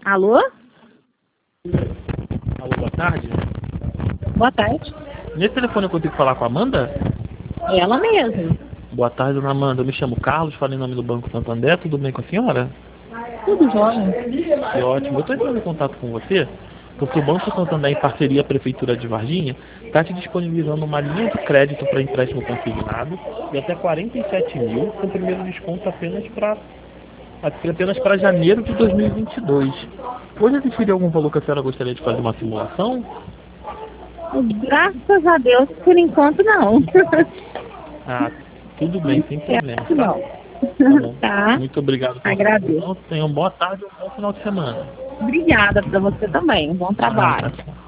Alô? Alô, boa tarde. Boa tarde. Nesse telefone eu consigo falar com a Amanda? É ela mesma. Boa tarde, dona Amanda. Eu me chamo Carlos, falo em nome do Banco Santander. Tudo bem com a senhora? Tudo jóia. Que ótimo. Eu estou entrando em contato com você porque o Banco Santander, em parceria com a Prefeitura de Varginha, está te disponibilizando uma linha de crédito para empréstimo consignado de até 47 mil, com primeiro desconto apenas para janeiro de 2022. Hoje existiria algum valor que a senhora gostaria de fazer uma simulação? Graças a Deus, por enquanto não. Ah, tudo bem, sem problema, tá? Não. Tá bom. Tá? Muito obrigado pela sua Agradeço. atenção. Tenham boa tarde e um bom final de semana. Obrigada para você também. Bom Ah, trabalho. tá.